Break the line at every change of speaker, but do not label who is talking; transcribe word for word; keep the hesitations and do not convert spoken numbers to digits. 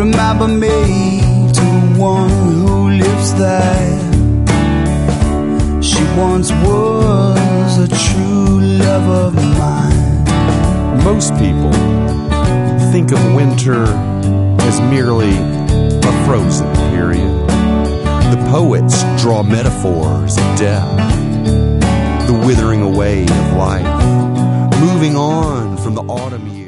remember me to the one who lives there. She once was a true love of mine.
Most people think of winter as merely a frozen period. The poets draw metaphors of death, the withering away of life, moving on from the autumn years.